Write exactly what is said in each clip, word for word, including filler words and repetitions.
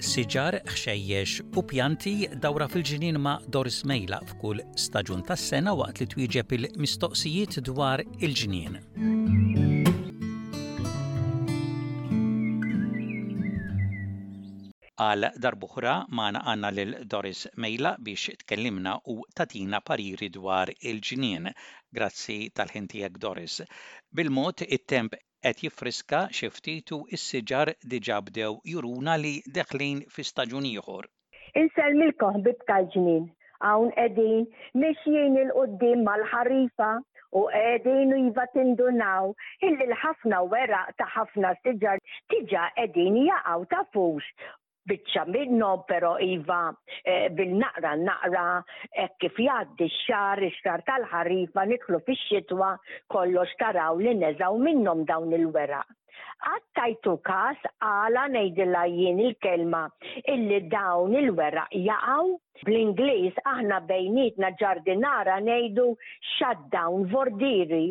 Siġar, ħxejjex u pjanti dawra fil-ġinien ma' Doris Mejla f'kull staġun tas-sena waqt li twieġeb il-mistoqsijiet dwar il-ġinien. Għal darb'oħra magħna għandna lil Doris Mejla biex tkellimna u tatina pariri dwar il-ġinien. Grazzi tal-ħin tiegħek, Doris. Bil-mod it-temp qed jiffriska xi ftit u s-siġar diġà bdew juruna li deħlin fi staġun ieħor. Insellmilkom ħbib tal-ġnien, hawn qegħdin mexjin il-qudiem mal-ħarifa u qegħdin iva tindunaw illi l-ħafna weraq ta' ħafna siġar diġà qegħdin jaqgħu tafux. Biċċa minnhom però iva bil-naqra naqra hekk kif jgħaddi x-xahar ix-xahar tal-ħarifa nidħlu fix-xitwa kollox taraw li neżgħu minnhom dawn il-weraq. Għattajtu każ għala ngħidilha jien il-kelma illi dawn il-weraq jaqgħu bl-Ingliż aħna bejnietna ġardinara ngħidu shutdown vordiri.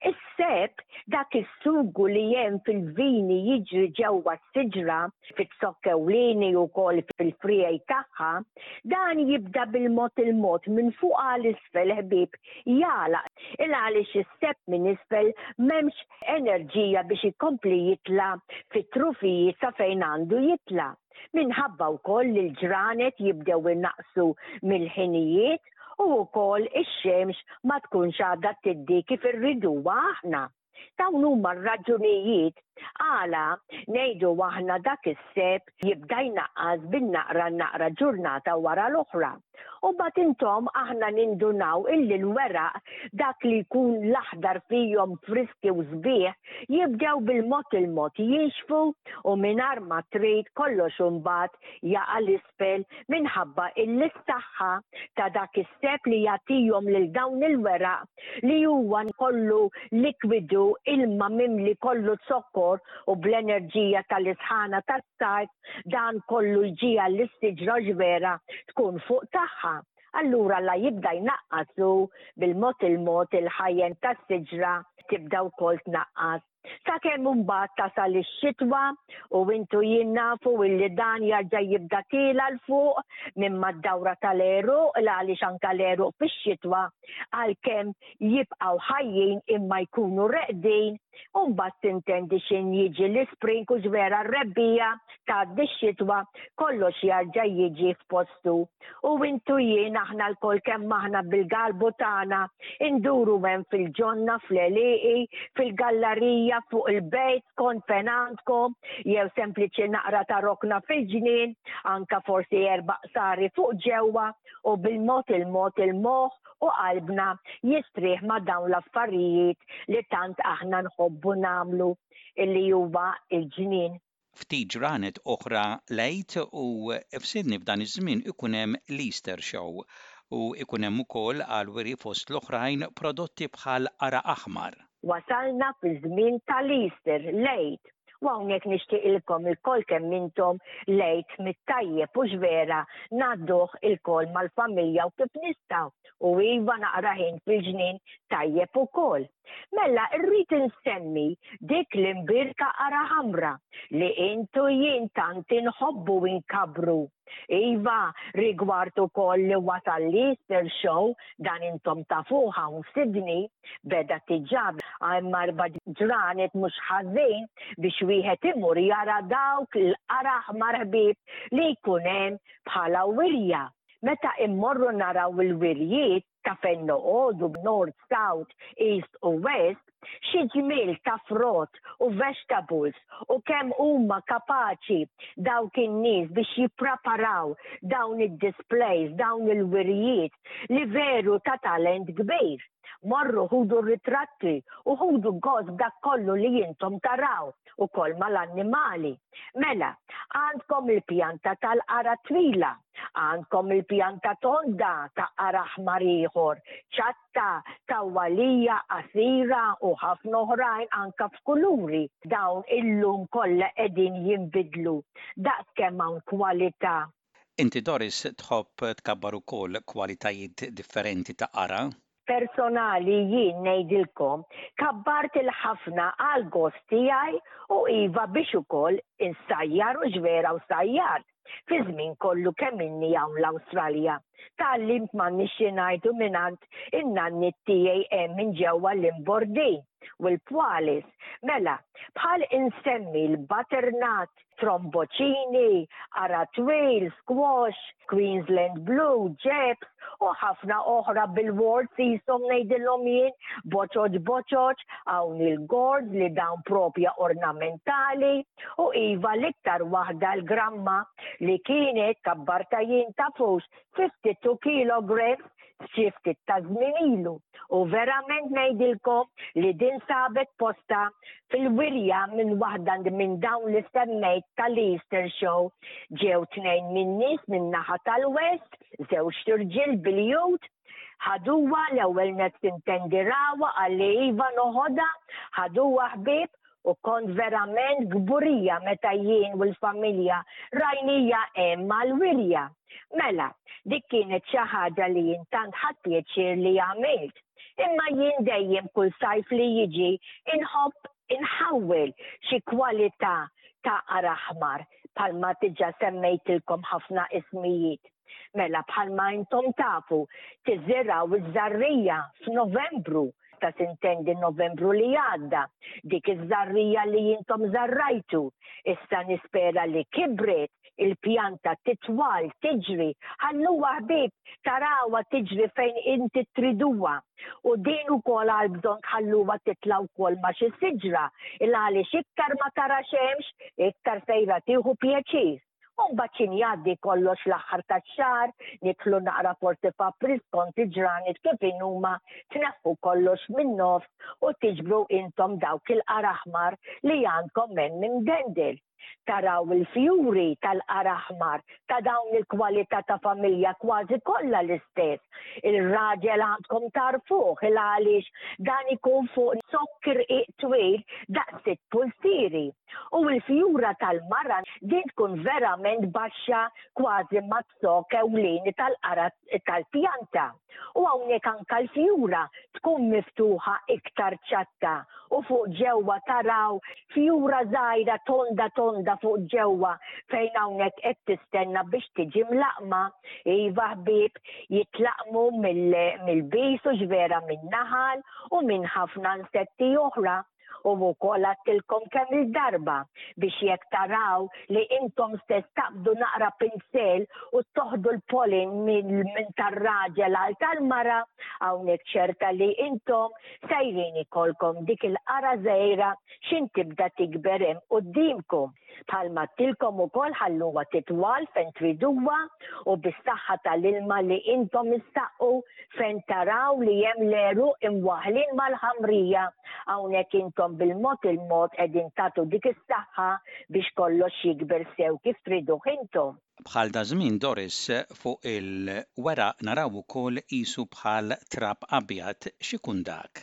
Is-seb dak is-sugu li hemm fil-vini jiġri ġewwa s-siġra fit-sokk ewlieni wkoll fil-frijaj tagħha, dan jibda bil-mod il-mod minn fuq għal isfel ħbieb jagħlaq il għaliex is-seb minn isfel m'hemmx enerġija biex ikompli jitla' fit-trufijiet sa fejn għandu jitla'. Minħabba wkoll li l-ġranet jibdew innaqsu mill-ħinijiet u wkoll ix-xemx ma tkunx għadha tiddi kif irriduha aħna. Dawn huma r-raġunijiet għala ngħidu aħna dak is-seb jibda jnaqqas bin-naqra naqra ġurnata wara l-oħra. U mbagħad intom aħna nindunaw illi l-weraq dak li jkun l-aħdar fihom friski u sbieħ jibdew bil-mod il-mod jinxfu u mingħajr ma trid kollox imbagħad jaqa' l-isfel minħabba l-istaħħa ta' dak is-seb li jagħtihom lil dawn il-weraq li huwa kollu likwidu ilma mimli kollu zokkor u bl-enerġija tal-isħana tas-sajf dan kollu jġi għall-istiġra ġvera tkun fuq tagħha. Allura la jibda jnaqqasu bil-mod il-mod il-ħajjen tas-siġra tibda wkoll tnaqqas. Sakemm imbagħad tasal ix-xitwa u intu jien nafu illi dan jarġa' jibda tiela l fuq mimma d-dawra tal-eruq għaliex anke l-eruq fix-xitwa għalkemm jibqgħu ħajjin imma jkunu reqdin u mbagħad tintendi x'in jiġi l-ispring u ġvera r-rebbija tgħaddi x-xitwa kollox jarġa' jiġi f'postu. U intu jien aħna lkoll kemm aħna bil-galbu tagħna induru hemm fil-ġonna fl-għelieqi fil-gallerija fuq il-bejt kont fenantkom jew sempliċi naqra ta' rokna fil-ġnien anka forsi erba' sari fuq ġewwa u bil-mod il-mod il-moħħ u qalbna jistrieħ ma' dawn l-affarijiet li tant aħna nħobbu nagħmlu illi huwa il-ġnien. Ftit ġranet oħra lejt u f'Sydney f'dan iż-żmien ikun hemm l-Easter show u ikun hemm ukoll għal weri fost l-oħrajn prodotti bħal qara aħmar. Wasalna fiż-żmien tal-Easter lejt. U hawnhekk nixtieq ilkom il-kol kemm intom lejt mit-tajjeb u ġvera ngħadduh il-kol mal-familja u kif nistgħu u iva naqra ħin fil-ġnien tajjeb ukoll. Mella rrid insemmi dik l-imbirka qara ħamra li intu jien tant inħobbu inkabru. Iva, rigward ukoll li wasal l-Easter show dan intom tafuh hawn Sydney beda tiġab hemm arba' ġranet mhux ħażin biex wieħed imur jara dawk l-qara aħmar ħbieb li jkun hemm bħala wirja. Meta immorru naraw il-wirjiet ta' fejn noqogħdu b'North, South, East u West, xi ġmiel ta' frott u vegetables u kemm huma kapaċi dawk in-nies biex jippreparaw dawn id-displays, dawn il-wirjiet li veru ta' talent kbir. Morru ħudu ritratti u ħudu gost dak kollu li jintom taraw u koll mal-annimali. Mela, għandkom il-pjanta tal-qara twila, għandkom il-pjanta tonda ta' qara aħmar ieħor, ċatta, tawwalija, qasira u ħafna oħrajn anke f'kuluri. Dawn illum kollha qegħdin jinbidlu. Daqs kemm hawn kwalità. Inti Doris tħobb tkabbar ukoll kwalitajiet differenti ta' qara? Personali jien ngħidilkom kabbart il-ħafna għal gost tiegħi u iva biex ukoll insajjar u ġvera u sajjar. fi żmien kollu kemm inni hawn l-Awstralja. Tallimt ma nixxi ngħidu minant in-nanni tiegħi hemm minn ġewwa l-Imbordin u l-Pwalis. Mela, bħal insemmi l-butternut, trombocini, aratwil, squash, Queensland Blue, Jeps u ħafna oħra bil-words jisom ngħidilhom jien boċoġ boċoġ hawn il-gourds li dawn propja ornamentali u iva l-iktar waħda l-gramma li kienet kabbarta jien tafux fifty-two kilograms xiftit ta' żmien ilu. U verament ngħidilkom li din sabet posta fil-wirja minn waħda minn dawn li semmejt tal-Easter Show ġew tnejn minn nies minn naħa tal-West, żewġ irġiel bil-jud, ħaduwa l-ewwel net tintendirawha għalli iva noħodha, ħaduwa ħbieb u kont verament gburija meta jien u l-familja rajnija hemm mal-wirja. Mela, dik kienet xi ħaġa li jien tant ħadd pjaċir li għamilt. Imma jien dejjem kull sajf li jiġi inħobb inħawwel xi kwalità ta' qara aħmar bħalma diġà semmejtilkom ħafna ismijiet. Mela bħalma intom tafu tiżżiraw iż-żarrija f'Novembru ta' sintendi Novembru li għadda. Dik iż-żarrija li jintom żarrajtu. Issa nispera li kibret il-pjanta titwal tiġri, ħalluha ħbieb tarawha tiġri fejn inti triduha. U din ukoll għal bżonn tħalluha titla' wkoll ma' xi siġra, il għaliex iktar ma tara xemx, iktar sejra tieħu pjaċir. Mbagħad kien jgħaddi kollox l-aħħar tax-xahar, nidħlu naqra forsi f'April skont il-ġranet kif huma tneħħu kollox min-nofs u tiġbru intom dawk il-qara aħmar li għandkom hemm minn dendel. Taraw il-fjuri tal-qara aħmar ta' dawn il-kwalità ta' familja kważi kollha l-istess. Il-raġel għandkom tarfuh il għaliex dan ikun fuq sokkir twil daqs sitt pulsieri. U l-fjura tal-mara din tkun verament baxxa kważi mat-sok ewlieni tal-qara tal-pjanta. U hawnhekk anke l-fjura tkun miftuħa iktar ċatta u fuq ġewwa taraw fjura żgħira tonda tonda fuq ġewwa fejn hawnhekk qed tistenna biex tiġi mlaqma. Iva ħbieb jitlaqmu mill-bis u ġvera min-naħal u minn ħafna insetti oħra. U wkoll għattilkom kemm il-darba biex jekk taraw li intom stess taqbdu naqra pinsel u toħdu l-pollen minn tar-raġel għal tal-mara, hawnhekk ċerta li intom sejrin ikolkom dik il-qara żgħira x'in tibda tikber hemm qudiemkom. Bħalma għattilkom ukoll ħalluha titwal fejn triduha u bis-saħħa tal-ilma li intom issaqqu fejn taraw li hemm l-eruq imwaħħlin mal-ħamrija. Hawnhekk intom bil-mod il-mod qegħdin tagħtu dik is-saħħa biex kollox jikber sew kif triduh intom. Bħal da żmien Doris fuq il-weraq naraw ukoll qisu bħal trab abjad x'ikun dak?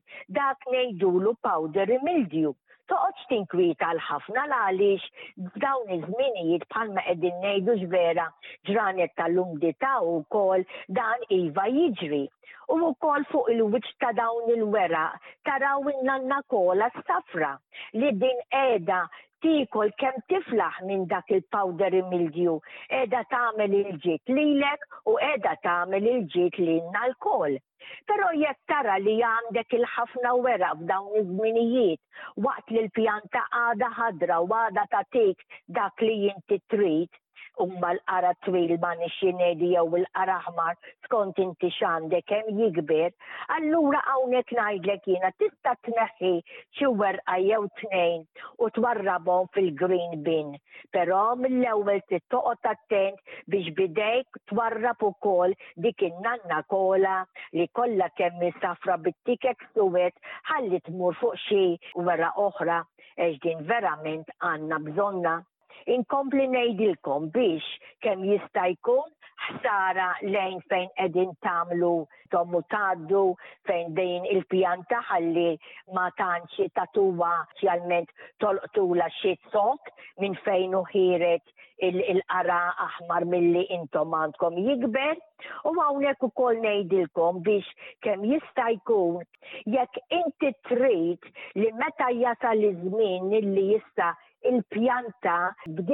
Dak ngħidulu powdery mildew. Toqgħodx tinkwita għal ħafna għaliex f'dawn iż-żminijiet bħalma qegħdin ngħidu ġvera ġranet tal-umdità wkoll dan iva jiġri. U wkoll fuq il-wiċċ ta' dawn il-weraq taraw in-nanna kola s-safra li din qiegħda tikol kemm tiflaħ minn dak il-powdery mildew, qiegħda tagħmel il-ġid lilek u qiegħda tagħmel il-ġid lilna l-koll. Però jekk tara li għandek il-ħafna weraq f'dawn iż-żminijiet waqt li l-pjanta għadha ħadra u għadha tagħtik dak li inti trid, umma l-qara twil ma nixxi ngħidi jew il-qara aħmar skont inti x'għandek hemm jikber, allura hawnhekk ngħidlek jiena tista' tneħħi xi werqa jew tnejn u twarrabhom fil-green bin. Però mill-ewwel trid toqgħod attent biex bidejk twarrab ukoll dik in-nanna kola li kollha kemm safra bit-tikek suwed ħalli tmur fuq xi wera oħra għax din verament għandna bżonna. Inkompli ngħidilkom biex kemm jista' jkun ħsara lejn fejn qegħdin tagħmlu tommu tgħaddu fejn dejn il-pjanta ħalli ma tantx tagħtuha speċjalment tolqtula xi sok minn fejn hu ħiret il-qara aħmar milli intom għandkom jikber. U hawnhekk ukoll ngħidilkom biex kemm jista' jkun jekk inti trid li meta jasal iż-żmien illi issa il-pjanta bdiet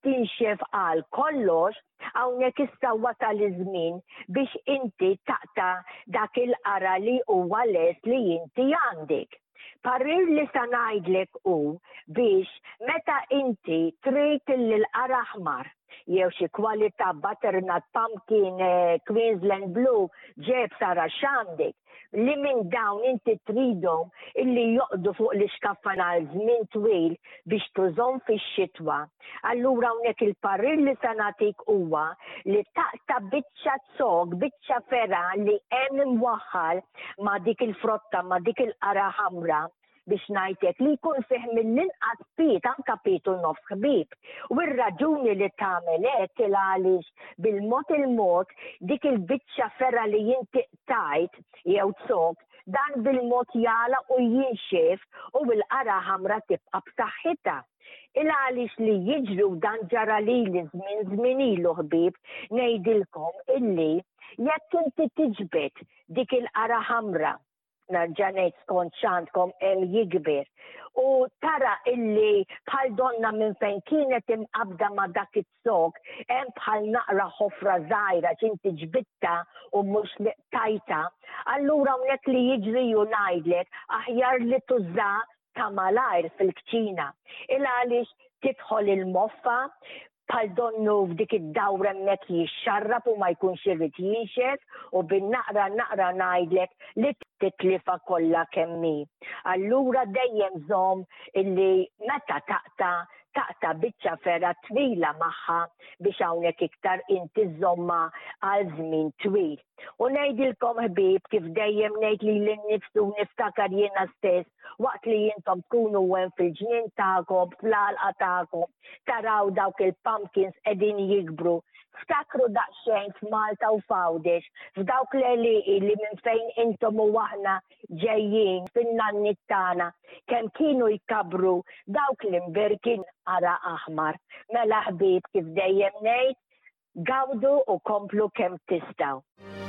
tinxef għal kollox, hawnhekk issa wasal iż-żmien biex inti taqta dak il-qara li huwa les li inti għandek. Parir li sa ngħidlek hu biex meta inti trid l-qara aħmar jew xi kwalità butternut pumpkin Queensland Blue ġeb sara x'għandek li minn dawn inti tridhom illi joqdu fuq l-iskaffa għal żmien twil biex tużhom fix-xitwa. Allura hawnhekk il-parir li sa nagħtik huwa li taqta' biċċa zog, biċċa fera li hemm imwaħħal ma' dik il-frotta ma' dik il-qara ħamra biex ngħidlek li jkun fih mill-inqas pit anke pitu nofs ħbieb. U r-raġuni li tagħmel hekk il għaliex bil-mod il-mod dik il-biċċa ferra li jinti tajt jew zog dan bil-mod jala u jinxef u l-qara ħamra tibqa' b'saħħitha. Il għaliex li jiġru dan ġara lili żmien żmien ilu ħbieb ngħidilkom illi jekk inti tiġbed dik il-qara ħamra ġanet skont x'għandkom hemm jikber. U tara illi bħal donna minn fejn kienet imqabda ma' dak it-sok, hemm bħal naqra ħofra żgħira x'inti ġbitta u mhux tajta. Allura hawnhekk li jiġri u ngħidlek aħjar li tuża ta' malajr fil-kċina. Il għaliex tidħol il-moffa bħal donnu f'dik id-dawra hemmhekk jixxarrab u ma jkunx irid jinxef u bin-naqra naqra ngħidlek li titlifa kollha kemm hi. Allura dejjem żomm illi meta taqta' taqta' biċċa ferra twila magħha biex hawnhekk iktar inti żomma għal żmien twil. U ngħidilkom ħbieb kif dejjem ngħid lili nnifsi u niftakar jiena stess waqt li intom tkunu hemm fil-ġnien tagħkom, fl-għalqa tagħkom, taraw dawk il-pumpkins qegħdin jikbru. Ftakru daqsxejn f'Malta u f'Għawdex, f'dawk l-għeliqi li minn fejn intom u aħna ġejjin fin-nannit tagħna kemm kienu jkabru dawk l-imberkin qara aħmar. Mela ħbieb kif dejjem ngħid, gawdu u komplu kemm tistgħu.